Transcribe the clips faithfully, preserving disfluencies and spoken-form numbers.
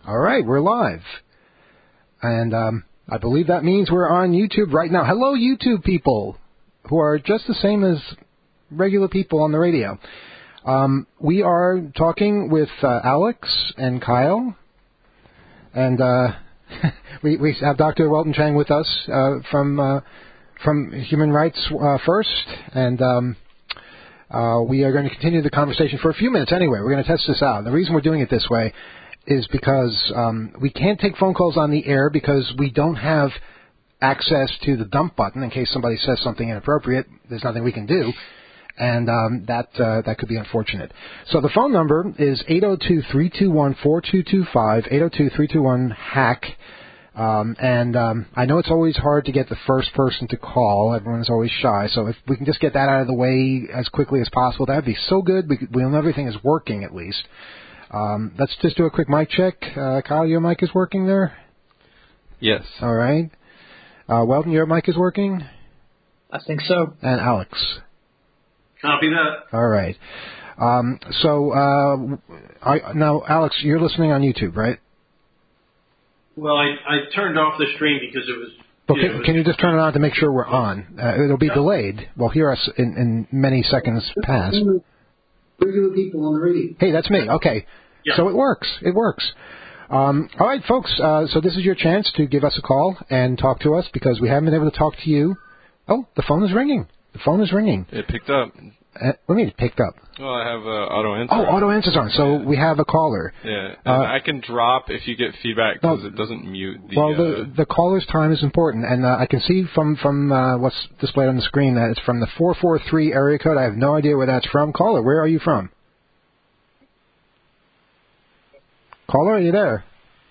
All right, we're live. And um, I believe that means we're on YouTube right now. Hello, YouTube people, who are just the same as regular people on the radio. Um, we are talking with uh, Alex and Kyle. And uh, we, we have Doctor Welton Chang with us uh, from uh, from Human Rights uh, First. And um, uh, we are going to continue the conversation for a few minutes anyway. We're going to test this out. The reason we're doing it this way is because um, we can't take phone calls on the air because we don't have access to the dump button in case somebody says something inappropriate. There's nothing we can do, and um, that uh, that could be unfortunate. So the phone number is eight oh two, three two one, four two two five, eight oh two, three two one, HACK. Um, and um, I know it's always hard to get the first person to call. Everyone's always shy. So if we can just get that out of the way as quickly as possible, that would be so good. We, we'll know everything is working at least. Um, let's just do a quick mic check. Uh, Kyle, your mic is working there? Yes. All right. Uh, Weldon, your mic is working? I think so. And Alex? Copy that. All right. Um, so, uh, I, now, Alex, you're listening on YouTube, right? Well, I, I turned off the stream because it was... Well, you can, know, it was, can you just turn it on to make sure we're on? Uh, it'll be yeah. delayed. We'll hear us in, in many seconds past. Regular people on the radio. Hey, that's me. Okay. Yeah. So it works. It works. Um, all right, folks. Uh, so this is your chance to give us a call and talk to us because we haven't been able to talk to you. Oh, the phone is ringing. The phone is ringing. It picked up. Uh, what do you mean it picked up? Well, I have uh, auto answer. Oh, auto answer's on. So yeah. we have a caller. Yeah, and uh, I can drop if you get feedback because no, it doesn't mute the... Well, uh, the the caller's time is important, and uh, I can see from, from uh, what's displayed on the screen that it's from the four four three area code. I have no idea where that's from. Caller, where are you from? Caller, are you there?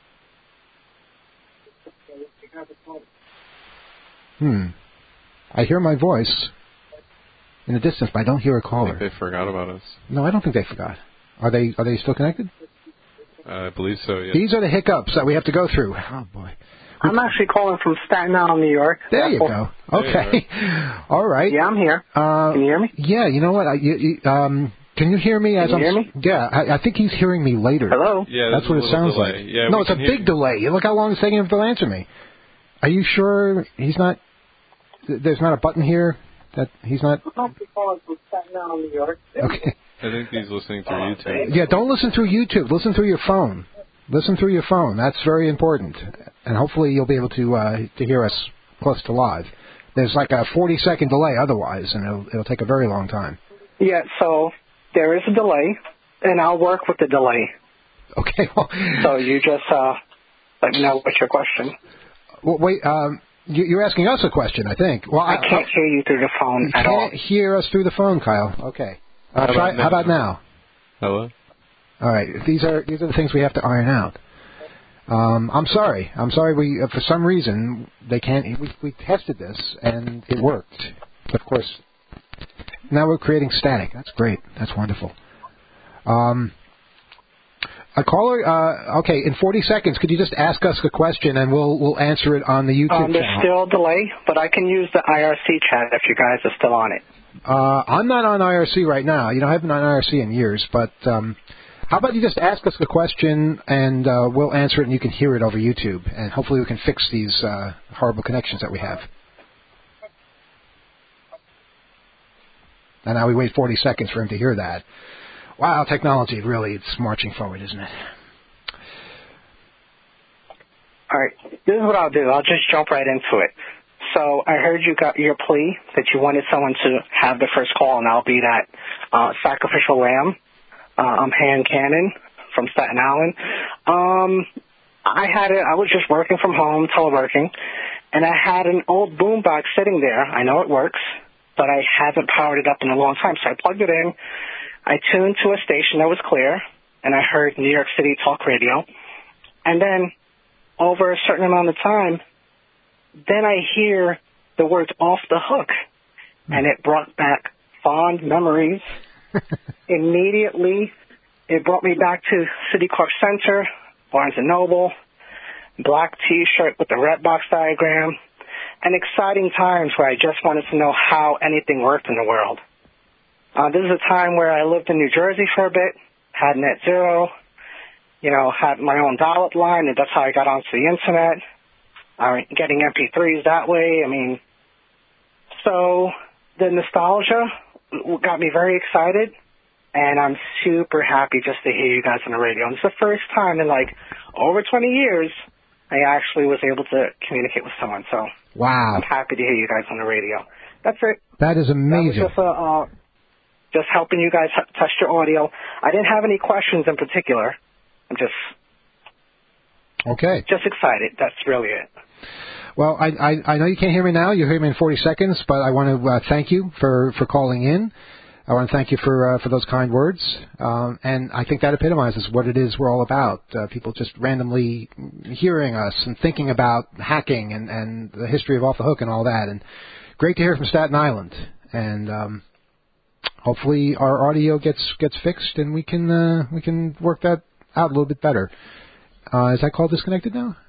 Hmm. I hear my voice in the distance, but I don't hear a caller. I think they forgot about us. No, I don't think they forgot. Are they Are they still connected? Uh, I believe so, yeah. These are the hiccups that we have to go through. Oh, boy. I'm actually calling from Staten Island, New York. There you go. Okay. All right. Yeah, I'm here. Uh, Can you hear me? Yeah, you know what? I, you, you, um, can you hear me? As Can you I'm, hear me? Yeah, I, I think he's hearing me later. Hello? Yeah, That's what it sounds delay. like. Yeah, no, it's a hear big you. delay. Look how long it's taking him to answer me. Are you sure he's not... There's not a button here that he's not... I'm calling from Staten Island, New York. Okay. I think he's listening through YouTube. Yeah, don't listen through YouTube. Listen through your phone. Listen through your phone. That's very important. And hopefully you'll be able to uh, to hear us close to live. There's like a forty-second delay otherwise, and it'll, it'll take a very long time. Yeah, so there is a delay, and I'll work with the delay. Okay, well... So you just uh, let me know what's your question. Well, wait, um... You're asking us a question, I think. Well, I, I can't I, hear you through the phone you at can't all. hear us through the phone, Kyle. Okay. Uh, How, try, about how about now? Hello? All right. These are these are the things we have to iron out. Um, I'm sorry. I'm sorry. We uh, for some reason they can't. We, we tested this and it worked. But of course, now we're creating static. That's great. That's wonderful. Um, A caller, uh, okay, in forty seconds, could you just ask us a question and we'll we'll answer it on the YouTube um, there's channel? still a delay, but I can use the I R C chat if you guys are still on it. Uh, I'm not on I R C right now. You know, I haven't been on I R C in years, but um, how about you just ask us the question and uh, we'll answer it and you can hear it over YouTube, and hopefully we can fix these uh, horrible connections that we have. And now we wait forty seconds for him to hear that. Wow, technology, really, it's marching forward, isn't it? All right, this is what I'll do. I'll just jump right into it. So I heard you got your plea that you wanted someone to have the first call, and I'll be that uh, sacrificial lamb. Uh, I'm Han Cannon from Staten Island. Um, I had it. I was just working from home, teleworking, and I had an old boombox sitting there. I know it works, but I haven't powered it up in a long time, so I plugged it in. I tuned to a station that was clear, and I heard New York City Talk Radio. And then, over a certain amount of time, then I hear the words "off the hook," and it brought back fond memories. Immediately, it brought me back to City Corp Center, Barnes and Noble, black T-shirt with the red box diagram, and exciting times where I just wanted to know how anything worked in the world. Uh, this is a time where I lived in New Jersey for a bit, had net zero, you know, had my own dial-up line, and that's how I got onto the internet. Uh, getting M P threes that way. I mean, so the nostalgia got me very excited, and I'm super happy just to hear you guys on the radio. And it's the first time in like over twenty years I actually was able to communicate with someone. So wow, I'm happy to hear you guys on the radio. That's it. That is amazing. That was just, a, uh, just helping you guys h- test your audio. I didn't have any questions in particular. I'm just okay. Just excited. That's really it. Well, I, I, I know you can't hear me now. You'll hear me in forty seconds, but I want to uh, thank you for, for calling in. I want to thank you for uh, for those kind words. Um, and I think that epitomizes what it is we're all about. Uh, people just randomly hearing us and thinking about hacking and, and the history of Off the Hook and all that. And great to hear from Staten Island. And um, hopefully our audio gets gets fixed and we can uh, we can work that out a little bit better. Uh, is that call disconnected now?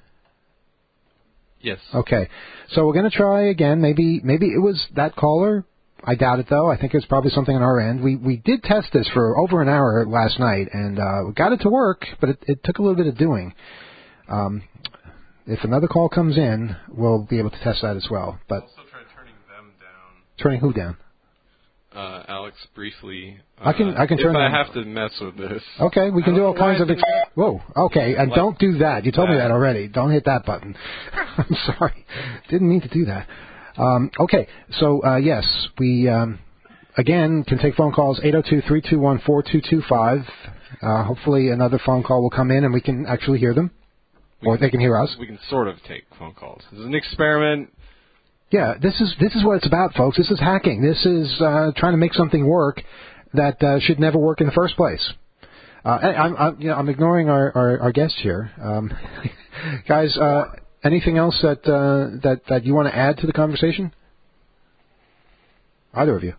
Yes. Okay. So we're going to try again. Maybe maybe it was that caller. I doubt it, though. I think it's probably something on our end. We we did test this for over an hour last night, and uh, we got it to work, but it, it took a little bit of doing. Um, if another call comes in, we'll be able to test that as well. But also try turning them down. Turning who down? Uh, Alex, briefly. Uh, I can I can turn. If I them. have to mess with this. Okay, we can do all kinds of. Ex- Whoa. Okay, and like don't do that. You told that. me that already. Don't hit that button. I'm sorry. Didn't mean to do that. Um, okay, so uh, yes, we um, again can take phone calls eight oh two, three two one, four two two five. Uh, hopefully another phone call will come in and we can actually hear them, We or can, they can hear us. We can sort of take phone calls. This is an experiment. Yeah, this is this is what it's about, folks. This is hacking. This is uh, trying to make something work that uh, should never work in the first place. Uh, I, I'm, I'm, you know, I'm ignoring our, our, our guest here, um, guys. Uh, anything else that uh, that that you want to add to the conversation? Either of you?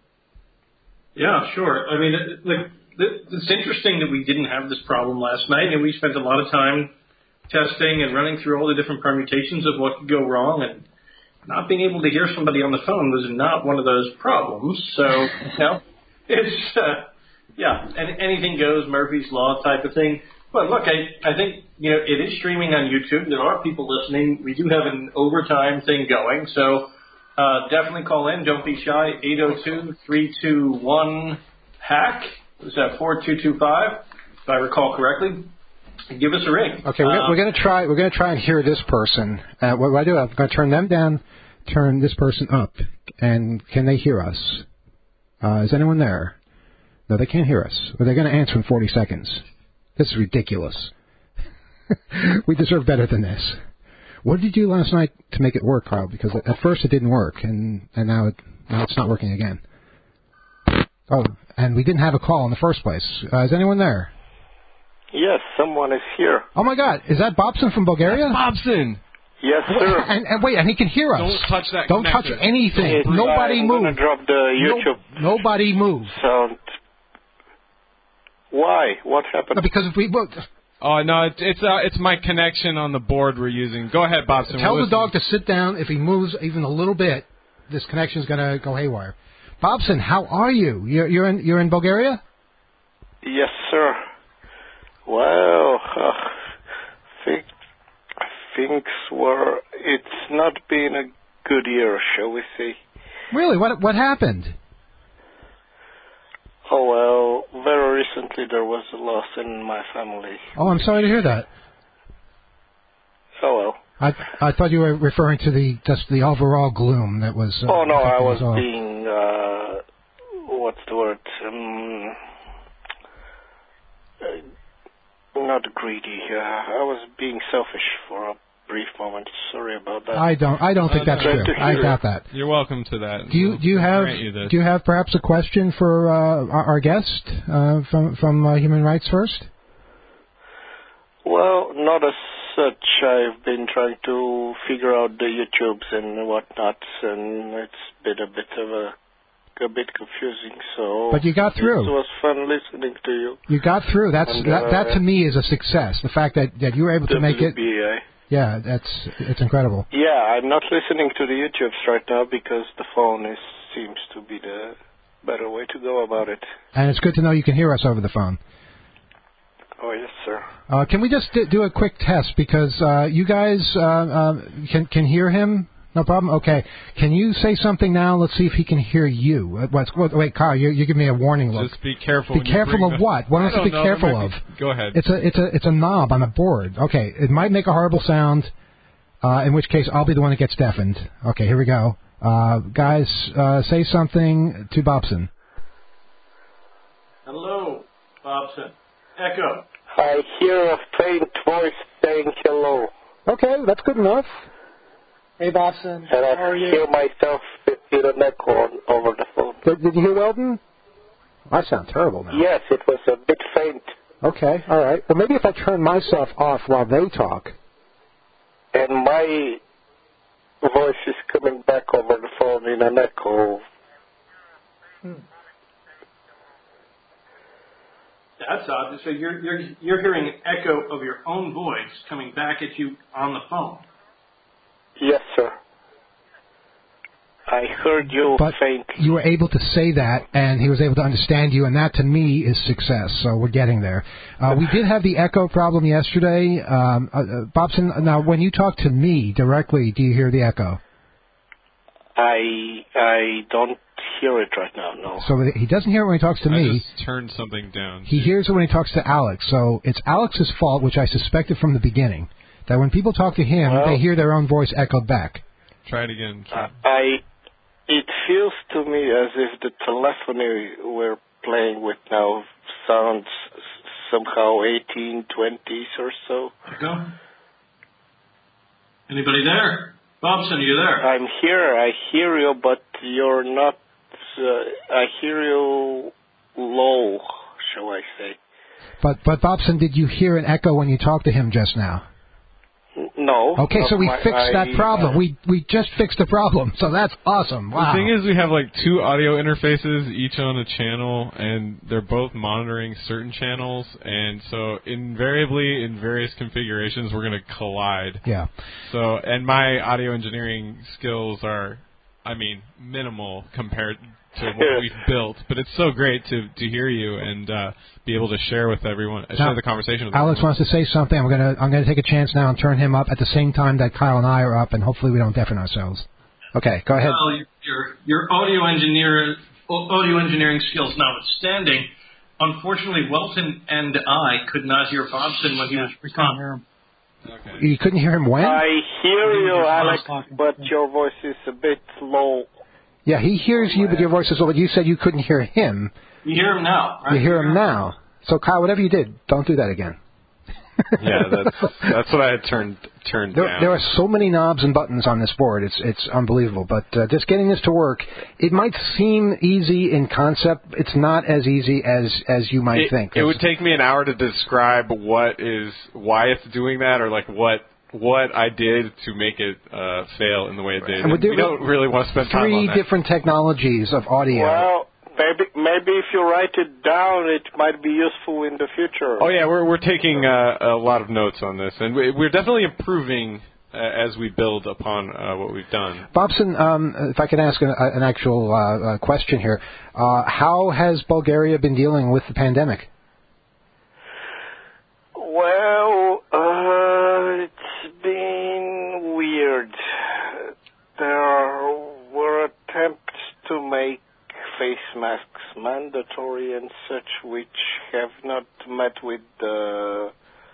Yeah, sure. I mean, it, it, it's interesting that we didn't have this problem last night, and we spent a lot of time testing and running through all the different permutations of what could go wrong, and not being able to hear somebody on the phone was not one of those problems. So, you know, it's, uh, yeah, and anything goes, Murphy's Law type of thing. But look, I, I think, you know, it is streaming on YouTube. There are people listening. We do have an overtime thing going. So uh, definitely call in. Don't be shy. eight oh two, three two one, hack. Is that four two two five, if I recall correctly? Give us a ring. Okay, we're, um, we're going to try. We're going to try and hear this person. Uh, what do I do? I'm going to turn them down, turn this person up, and can they hear us? Uh, is anyone there? No, they can't hear us. Well, they're going to answer in forty seconds. This is ridiculous. We deserve better than this. What did you do last night to make it work, Carl? Because at first it didn't work, and and now it now it's not working again. Oh, and we didn't have a call in the first place. Uh, is anyone there? Yes, someone is here. Oh, my God. Is that Bobson from Bulgaria? That's Bobson. Yes, sir. And, and wait, and he can hear us. Don't touch that Don't connector. touch anything. It's Nobody I'm move. I'm going to drop the YouTube no, Nobody move. sound. Why? What happened? No, because if we... Well, Oh, no, it's it's, uh, it's my connection on the board we're using. Go ahead, Bobson. tell we'll the dog to sit down. If he moves even a little bit, this connection is going to go haywire. Bobson, how are you? You're, you're, in, you're in Bulgaria? Yes, sir. Well, uh, think, things were... It's not been a good year, shall we say. Really? What what happened? Oh, well, very recently there was a loss in my family. Oh, I'm sorry to hear that. Oh, well. I I thought you were referring to the just the overall gloom that was... Uh, oh, no, I affecting was us all. being... Uh, what's the word? Um, uh, not greedy. Uh, I was being selfish for a brief moment. Sorry about that. I don't I don't think Uh, that's glad true. to I hear doubt that. You're welcome to that. Do you We'll do you have grant you this. do you have perhaps a question for uh, our, our guest uh, from from uh, Human Rights First? Well, not as such. I've been trying to figure out the YouTubes and whatnot, and it's been a bit of a a bit confusing. So, But you got through. It was fun listening to you. You got through. That's And, that, uh, that to me is a success. The fact that, that you were able to make it. W B A. Yeah, that's it's incredible. Yeah, I'm not listening to the YouTubes right now because the phone is seems to be the better way to go about it. And it's good to know you can hear us over the phone. Oh, yes, sir. Uh, can we just d- do a quick test because uh, you guys uh, uh, can can hear him? No problem. Okay. Can you say something now? Let's see if he can hear you. Uh, what's, what, wait, Kyle, you, you give me a warning look. Just be careful. Be when you careful bring of the, what? What I am I supposed to be don't know, careful there of? might be- Go ahead. It's a it's a it's a knob on a board. Okay. It might make a horrible sound. Uh, in which case, I'll be the one that gets deafened. Okay. Here we go. Uh, guys, uh, say something to Bobson. Hello, Bobson. Echo. I hear a faint voice saying hello. Okay, that's good enough. Hey, Bobson. And I How are you? hear myself in an echo on, over the phone. Did, did you hear Weldon? I sound terrible now. Yes, it was a bit faint. Okay, all right. Well, maybe if I turn myself off while they talk. And my voice is coming back over the phone in an echo. Hmm. That's odd. So you're you're you're hearing an echo of your own voice coming back at you on the phone. Yes, sir. I heard you But faintly. you were able to say that, and he was able to understand you, and that to me is success. So we're getting there. Uh, we did have the echo problem yesterday. Um, uh, uh, Bobson, now when you talk to me directly, do you hear the echo? I I don't hear it right now, no. So he doesn't hear it when he talks to I me. just turned something down. He hears it when he talks to Alex. So it's Alex's fault, which I suspected from the beginning, that when people talk to him, Well, they hear their own voice echoed back. Try it again. Uh, I. It feels to me as if the telephony we're playing with now sounds somehow eighteen twenties or so. Echo. Anybody there? Bobson, are you there? I'm here. I hear you, but you're not. Uh, I hear you low, shall I say? But but Bobson, did you hear an echo when you talked to him just now? No. Okay, so we my, fixed I, that problem. Uh, we we just fixed the problem, so that's awesome. Wow. The thing is, we have like two audio interfaces, each on a channel, and they're both monitoring certain channels, and so invariably, in various configurations, we're going to collide. Yeah. So, and my audio engineering skills are, I mean, minimal compared to what we've built, but it's so great to to hear you and uh, be able to share with everyone, Now, share the conversation with Alex everyone. wants to say something. I'm gonna I'm gonna take a chance now and turn him up at the same time that Kyle and I are up, and hopefully we don't deafen ourselves. Okay, go ahead. Well, your your audio engineer audio engineering skills notwithstanding, unfortunately, Welton and I could not hear Bobson when he was We can't hear him. Okay. You couldn't hear him when? I hear you, He's Alex, talking. but your voice is a bit low. Yeah, he hears you, but your voice is low. But you said you couldn't hear him. You hear him now, right? You hear him now. So Kyle, whatever you did, don't do that again. Yeah, that's that's what I had turned turned There, down. there are so many knobs and buttons on this board. It's it's unbelievable. But uh, just getting this to work, it might seem easy in concept. It's not as easy as as you might it, think. it would take me an hour to describe what is why it's doing that, or like what what I did to make it uh, fail in the way it did. And And there we don't really want to spend time three on that. different technologies of audio. Well, maybe maybe if you write it down, it might be useful in the future. Oh yeah, we're we're taking uh, a lot of notes on this, and we, we're definitely improving uh, as we build upon uh, what we've done. Bobson, um, if I could ask an, an actual uh, uh, question here, uh, how has Bulgaria been dealing with the pandemic? Well, uh, it's been weird. There were attempts to make face masks mandatory and such, which have not met with the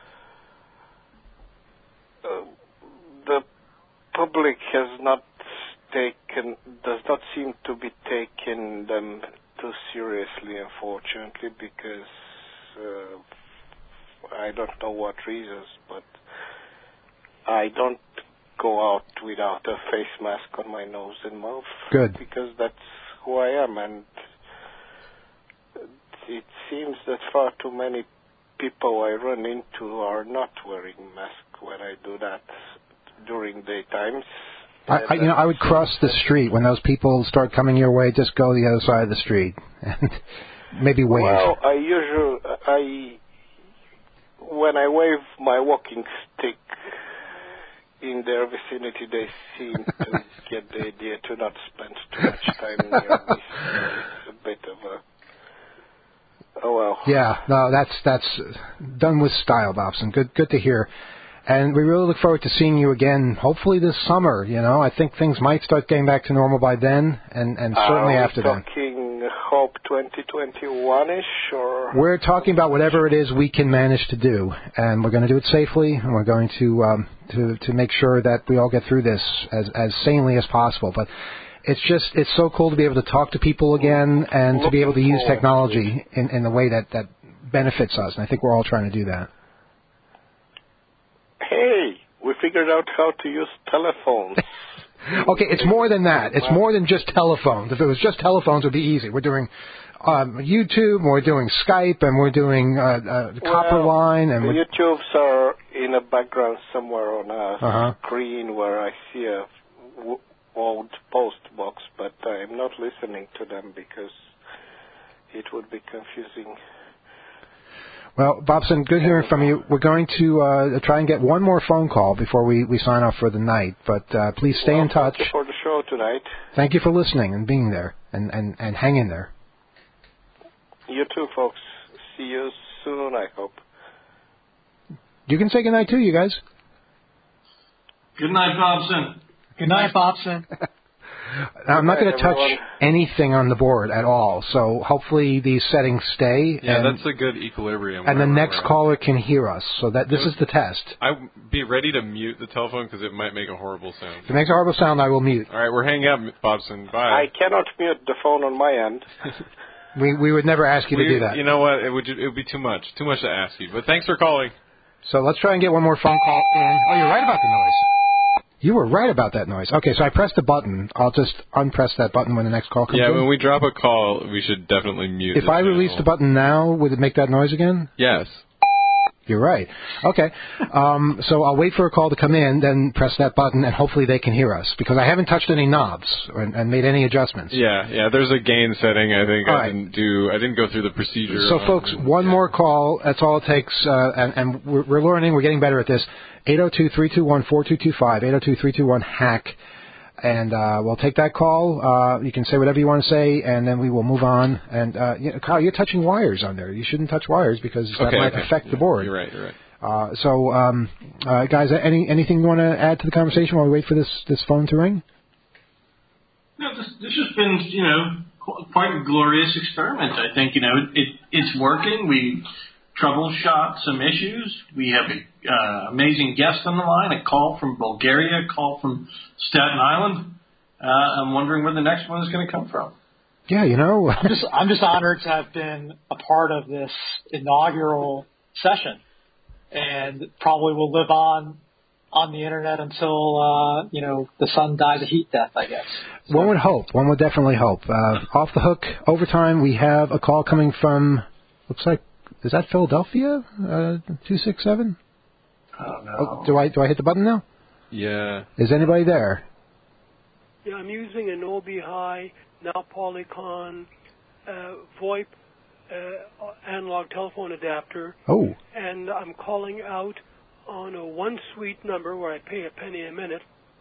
uh, the public has not taken does not seem to be taking them too seriously, unfortunately, because uh, I don't know what reasons, but I don't go out without a face mask on my nose and mouth. Good. Because that's who I am, and it seems that far too many people I run into are not wearing masks when I do that during daytimes. I, I, you know, I would cross the street when those people start coming your way. Just go the other side of the street and maybe wave. Well, I usually I when I wave my walking stick in their vicinity, they seem to get the idea to not spend too much time near me. So it's a bit of a Oh well. Yeah, no, that's that's done with style, Bobson. Good, good to hear. And we really look forward to seeing you again, hopefully this summer. You know, I think things might start getting back to normal by then, and, and certainly Are we after then. talking Hope twenty twenty-one-ish, or? We're talking about whatever it is we can manage to do, and we're going to do it safely, and we're going to um, to to make sure that we all get through this as as sanely as possible. But it's just it's so cool to be able to talk to people again and to be able to use technology in in a way that that benefits us. And I think we're all trying to do that. Hey, we figured out how to use telephones. Okay, it's more than that. It's more than just telephones. If it was just telephones, it would be easy. We're doing um, YouTube, we're doing Skype, and we're doing uh, uh, copper well, line. And the we're... YouTubes are in a background somewhere on a uh-huh. screen where I see a w- old post box, but I'm not listening to them because it would be confusing. Well, Bobson, good hearing from you. We're going to uh, try and get one more phone call before we, we sign off for the night, but uh, please stay well, in touch. Thank you for the show tonight. Thank you for listening and being there, and, and, and hang in there. You too, folks. See you soon, I hope. You can say goodnight too, you guys. Good night, Bobson. Good night, Bobson. I'm not going to touch everyone. anything on the board at all, so hopefully these settings stay. Yeah, and, that's a good equilibrium. And the wherever next we're at. caller can hear us, so that this is the test. I'd be ready to mute the telephone because it might make a horrible sound. If it makes a horrible sound, I will mute. All right, we're hanging up, Bobson. Bye. I cannot mute the phone on my end. We we would never ask you we, to do that. You know what? It would it would be too much. Too much to ask you. But thanks for calling. So let's try and get one more phone call in. Oh, you're right about the noise. You were right about that noise. Okay, so I pressed the button. I'll just unpress that button when the next call comes Yeah, in. when we drop a call, we should definitely mute If the I channel. release the button now, would it make that noise again? Yes. You're right. Okay. Um, so I'll wait for a call to come in, then press that button, and hopefully they can hear us, because I haven't touched any knobs or, and made any adjustments. Yeah, yeah. There's a gain setting. I think All I right. didn't do. I didn't go through the procedure. So, on folks, it. one Yeah. more call. That's all it takes, uh, and, and we're, we're learning. We're getting better at this. eight oh two, three two one, four two two five, eight oh two, three two one, hack. And uh, we'll take that call. Uh, you can say whatever you want to say, and then we will move on. And, uh, you know, Kyle, you're touching wires on there. You shouldn't touch wires because that Okay, might okay. affect Yeah, the board. You're right. You're right. Uh, so, um, uh, guys, any anything you want to add to the conversation while we wait for this, this phone to ring? No, this, this has been, you know, qu- quite a glorious experiment. I think, you know, it it's working. We troubleshot some issues. We have an uh, amazing guest on the line, a call from Bulgaria, a call from Staten Island. Uh, I'm wondering where the next one is going to come from. Yeah, you know. I'm just I'm just honored to have been a part of this inaugural session, and probably will live on on the internet until uh, you know the sun dies a heat death, I guess. So. One would hope. One would definitely hope. Uh, off the hook, overtime. We have a call coming from. Looks like is that Philadelphia? Uh, two six seven. Oh, no. Oh, do I do I hit the button now? Yeah. Is anybody there? Yeah, I'm using an O B High, now Polycon, uh, VoIP uh, analog telephone adapter. Oh. And I'm calling out on a one suite number where I pay a penny a minute.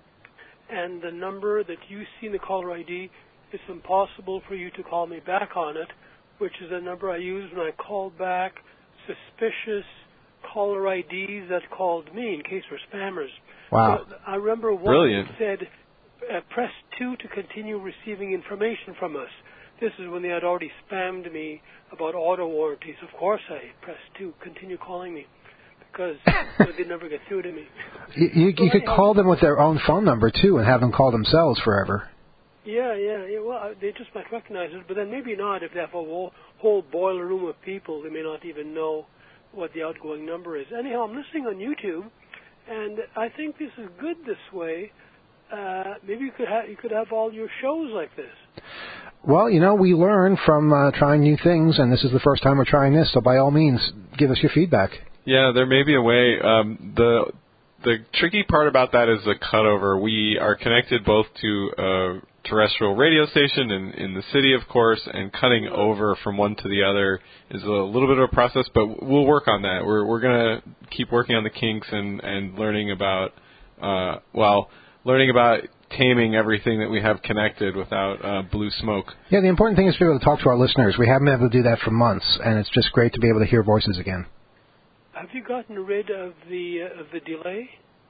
And the number that you see in the caller I D, it's impossible for you to call me back on it, which is the number I use when I call back suspicious caller I Ds that called me in case we're spammers. Wow. So I remember one Brilliant. said, uh, press two to continue receiving information from us. This is when they had already spammed me about auto warranties. Of course I pressed two, continue calling me, because they never get through to me. You, you, So you could anyhow, call them with their own phone number, too, and have them call themselves forever. Yeah, yeah, yeah. Well, they just might recognize it, but then maybe not. If they have a whole, whole boiler room of people, they may not even know what the outgoing number is. Anyhow, I'm listening on YouTube, and I think this is good this way. Uh, maybe you could have you could have all your shows like this. Well, you know, we learn from uh, trying new things, and this is the first time we're trying this, so by all means, give us your feedback. Yeah, there may be a way. Um, the the tricky part about that is the cutover. We are connected both to a terrestrial radio station in, in the city, of course, and cutting over from one to the other is a little bit of a process, but we'll work on that. We're we're going to keep working on the kinks and, and learning about, uh, well, learning about taming everything that we have connected without uh, blue smoke. Yeah, the important thing is to be able to talk to our listeners. We haven't been able to do that for months, and it's just great to be able to hear voices again. Have you gotten rid of the uh, of the delay?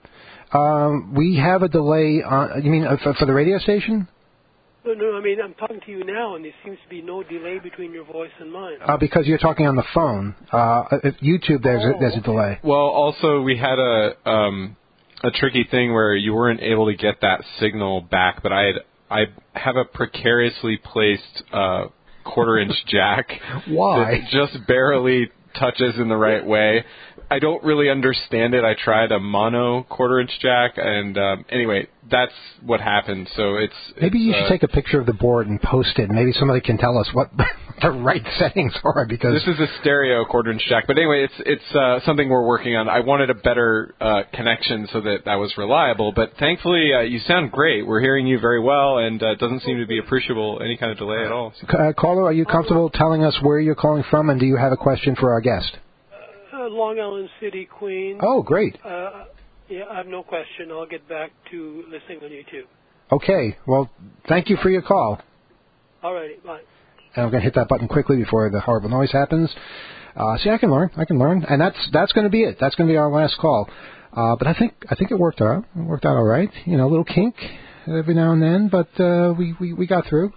Um, we have a delay on, you mean uh, for, for the radio station? No, no, I mean, I'm talking to you now, and there seems to be no delay between your voice and mine. Uh, because you're talking on the phone. Uh, at YouTube, there's, oh, a, there's okay. a delay. Well, also, we had a um, a tricky thing where you weren't able to get that signal back, but I had I have a precariously placed uh, quarter-inch jack Why? that just barely touches in the right way. I don't really understand it. I tried a mono quarter-inch jack, and um, anyway, that's what happened. So it's maybe it's, you should uh, take a picture of the board and post it. Maybe somebody can tell us what the right settings are. Because this is a stereo quarter-inch jack. But anyway, it's it's uh, something we're working on. I wanted a better uh, connection so that that was reliable. But thankfully, uh, you sound great. We're hearing you very well, and uh, it doesn't seem to be appreciable any kind of delay at all. Uh, caller, are you comfortable telling us where you're calling from, and do you have a question for our guest? Uh, Long Island City, Queens. Oh, great. Uh, yeah, I have no question. I'll get back to listening on YouTube. Okay. Well, thank you for your call. All righty. Bye. And I'm going to hit that button quickly before the horrible noise happens. Uh, see, I can learn. I can learn, and that's that's going to be it. That's going to be our last call. Uh, but I think I think it worked out. It worked out all right. You know, a little kink every now and then, but uh, we, we we got through.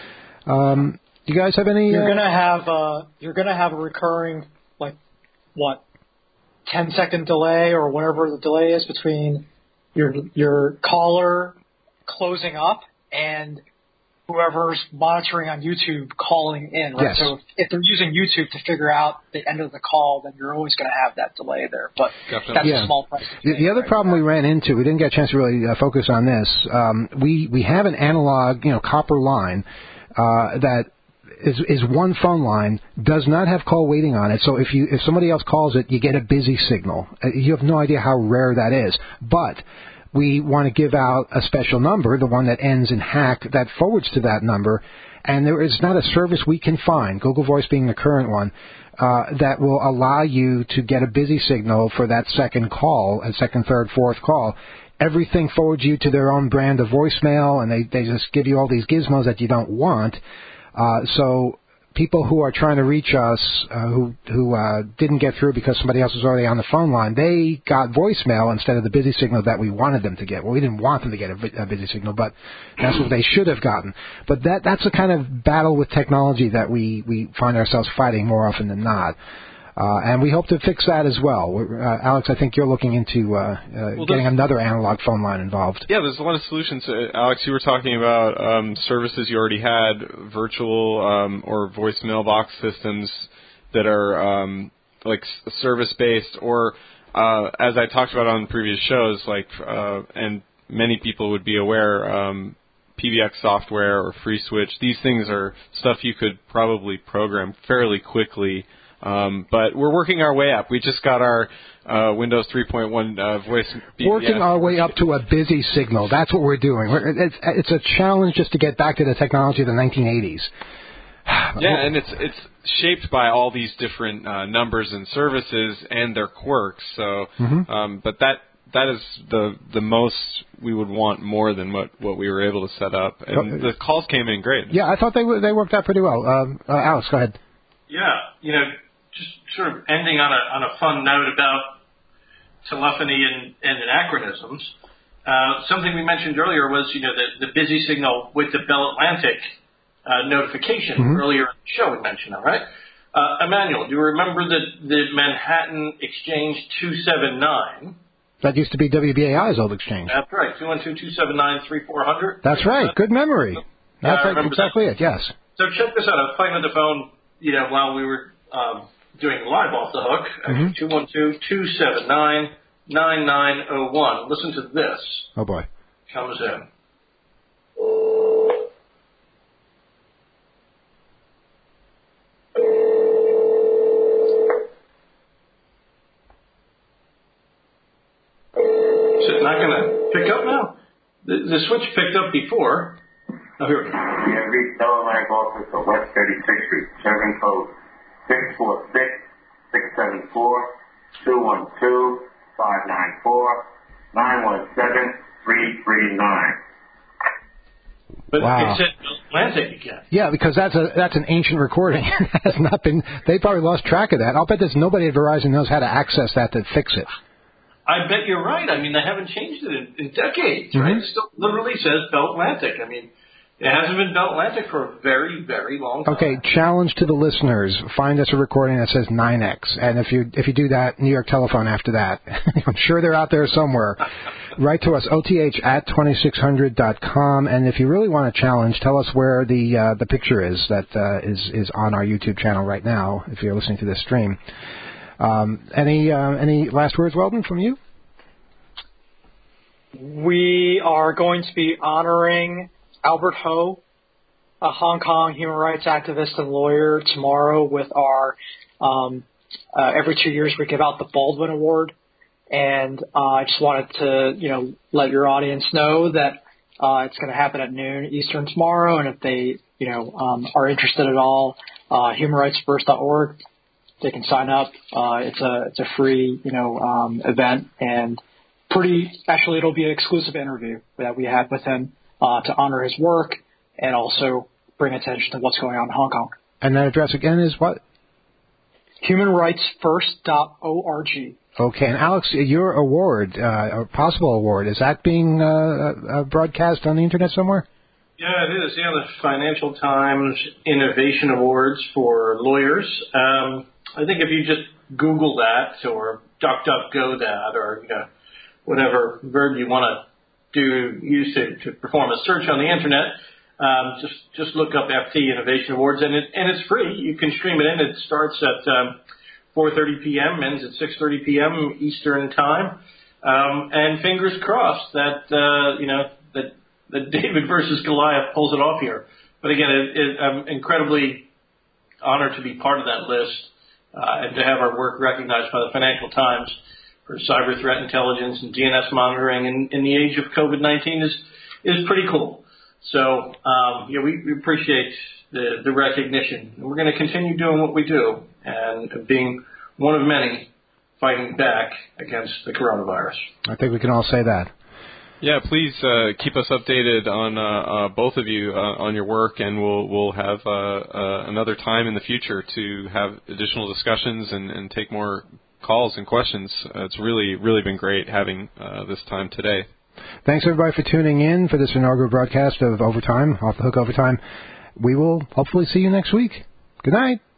Um, you guys have any? You're uh, gonna have uh, you're gonna have a recurring like what ten second delay or whatever the delay is between your your caller closing up and whoever's monitoring on YouTube calling in, right? Yes. So if, if they're using YouTube to figure out the end of the call, then you're always going to have that delay there. But Definitely. that's Yeah. a small price. The, the other right? problem we ran into, we didn't get a chance to really uh, focus on this. Um, we we have an analog, you know, copper line uh, that is is one phone line, does not have call waiting on it. So if you if somebody else calls it, you get a busy signal. Uh, you have no idea how rare that is, but we want to give out a special number, the one that ends in hack, that forwards to that number, and there is not a service we can find, Google Voice being the current one, uh, that will allow you to get a busy signal for that second call, a second, third, fourth call. Everything forwards you to their own brand of voicemail, and they, they just give you all these gizmos that you don't want. Uh, so people who are trying to reach us, uh, who who uh, didn't get through because somebody else was already on the phone line, they got voicemail instead of the busy signal that we wanted them to get. Well, we didn't want them to get a, a busy signal, but that's what they should have gotten. But that that's a kind of battle with technology that we, we find ourselves fighting more often than not. Uh, and we hope to fix that as well. We're, uh, Alex, I think you're looking into uh, uh, well, getting another analog phone line involved. Yeah, there's a lot of solutions. Uh, Alex, you were talking about um, services you already had, virtual um, or voice mailbox systems that are um, like service-based, or uh, as I talked about on previous shows, like uh, and many people would be aware, um, P B X software or FreeSwitch. These things are stuff you could probably program fairly quickly. Um, but we're working our way up. We just got our uh, Windows three point one uh, voice B B S. Working our way up to a busy signal. That's what we're doing. We're, it's, it's a challenge just to get back to the technology of the nineteen eighties. Yeah, and it's it's shaped by all these different uh, numbers and services and their quirks. So, mm-hmm. um, but that that is the the most we would want more than what, what we were able to set up. And the calls came in great. Yeah, I thought they they worked out pretty well. Um, uh, Alex, go ahead. Yeah, you know, just sort of ending on a on a fun note about telephony and, and anachronisms. Uh, something we mentioned earlier was, you know, the, the busy signal with the Bell Atlantic uh, notification. Mm-hmm. Earlier in the show we mentioned that, right? Uh, Emmanuel, do you remember the, the Manhattan Exchange two seven nine? That used to be W B A I's old exchange. That's right, two one two, two seven nine, three four zero zero. That's right, good memory. Yeah, That's right, exactly that. it, yes. So check this out. I was playing on the phone, you know, while we were um, doing live off the hook, mm-hmm. two one two, two seven nine, nine nine zero one. Listen to this. Oh, boy. Comes in. Is it not going to pick up now? The, the switch picked up before. Oh, here we go. We have reached Delaware office of West thirty-sixth Street, serving code six four six, six seven four, two one two, five nine four, nine one seven, three three nine. But wow. it said Bell Atlantic again. Yeah, because that's a that's an ancient recording. It has not been. They probably lost track of that. I'll bet there's nobody at Verizon knows how to access that to fix it. I bet you're right. I mean, they haven't changed it in, in decades, Mm-hmm. right? It still literally says Bell Atlantic. I mean, it hasn't been Bell Atlantic for a very, very long time. Okay, challenge to the listeners. Find us a recording that says nine X. And if you if you do that, New York Telephone after that. I'm sure they're out there somewhere. Write to us, O T H at twenty-six hundred dot com. And if you really want a challenge, tell us where the uh, the picture is that uh, is, is on our YouTube channel right now, if you're listening to this stream. Um, any uh, any last words, Weldon, from you? We are going to be honoring Albert Ho, a Hong Kong human rights activist and lawyer, tomorrow with our, um, uh, every two years we give out the Baldwin Award. And uh, I just wanted to, you know, let your audience know that uh, it's going to happen at noon Eastern tomorrow. And if they, you know, um, are interested at all, uh, human rights first dot org, they can sign up. Uh, it's a it's a free, you know, um, event, and pretty actually it'll be an exclusive interview that we had with him uh, to honor his work and also bring attention to what's going on in Hong Kong. And that address again is what? human rights first dot org. Okay, and Alex, your award, uh, or possible award, is that being uh, uh, broadcast on the internet somewhere? Yeah, it is. Yeah, the Financial Times Innovation Awards for lawyers. Um, I think if you just Google that or DuckDuckGo that or you know, whatever verb you want to do, use to, to perform a search on the internet, um, just just look up F T Innovation Awards, and it and it's free. You can stream it in. It starts at um, four thirty p.m., ends at six thirty p.m. Eastern time. Um, and fingers crossed that, uh, you know, that, that David versus Goliath pulls it off here. But again, it, it, I'm incredibly honored to be part of that list uh, and to have our work recognized by the Financial Times for cyber threat intelligence and D N S monitoring in, in the age of COVID nineteen is, is pretty cool. So, um, yeah, we, we appreciate the, the recognition. And we're going to continue doing what we do and being one of many fighting back against the coronavirus. I think we can all say that. Yeah, please uh, keep us updated on uh, uh, both of you uh, on your work, and we'll we'll have uh, uh, another time in the future to have additional discussions and, and take more calls and questions. Uh, it's really, really been great having uh, this time today. Thanks, everybody, for tuning in for this inaugural broadcast of Overtime, Off the Hook Overtime. We will hopefully see you next week. Good night.